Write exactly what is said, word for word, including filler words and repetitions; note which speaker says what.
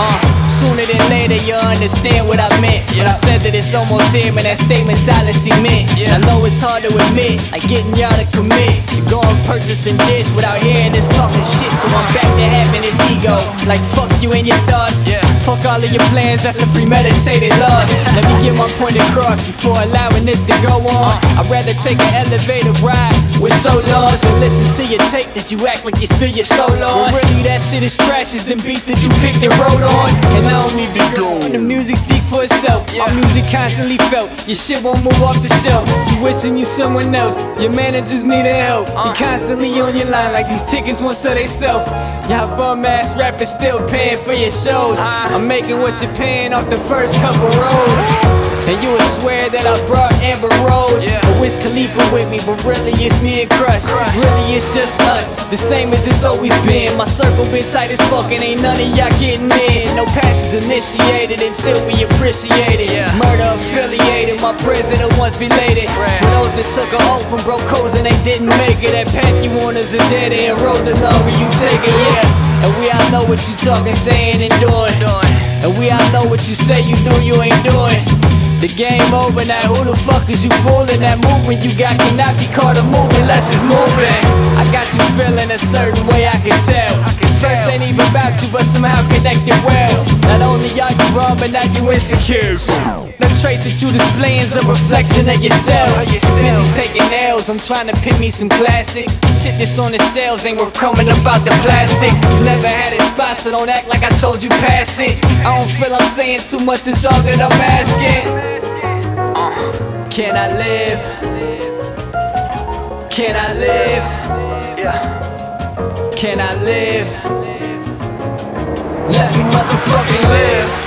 Speaker 1: Uh, sooner than later you understand what I meant. When I said that it's almost here, man, that statement silence meant. I know it's hard to admit, like getting y'all to commit. You go and purchasing this without hearing this talking shit. So I'm back to having this ego, like fuck you and your thoughts. Fuck all of your plans, that's a premeditated loss. Let me get my point across before allowing this to go on. I'd rather take an elevator ride with so lost and listen to your tape that you act like you spill your soul on. But really that shit is trash, it's them beats that you picked and wrote on. And I don't need to go. And the music speak for itself. My music constantly felt. Your shit won't move off the shelf. You wishing you someone else. Your managers need help. You constantly on your line like these tickets won't sell they self. Y'all bum ass rappers still paying for your shows. I'm making what you're paying off the first couple rows. And you would swear that I brought Amber Rose or Wiz Khalifa with me, but really it's me and Crush. Really it's just us, the same as it's always been. My circle been tight as fuck and ain't none of y'all getting in. No passes initiated until we appreciate it. Murder affiliated, my president once belated. For those that took an oath and broke codes and they didn't make it, that path you want is a dead end road, the longer you take it, yeah. And we all know what you talking, saying and doing. And we all know what you say you do, you ain't doing. The game over now, who the fuck is you fooling? That movement you got cannot be called a movement unless it's moving. I got you feeling a certain way, I can tell. This verse ain't even about you, but somehow connected well. Not only are you wrong, but now you insecure. The traits that you displaying's a reflection of yourself. Busy taking L's, I'm trying to pick me some classics. Shit that's on the shelves ain't worth coming about the plastic. Never had it spot, so don't act like I told you pass it. I don't feel I'm saying too much, it's all that I'm asking. Uh, can I live? Can I live? Yeah. Can I live? Let me motherfucking live.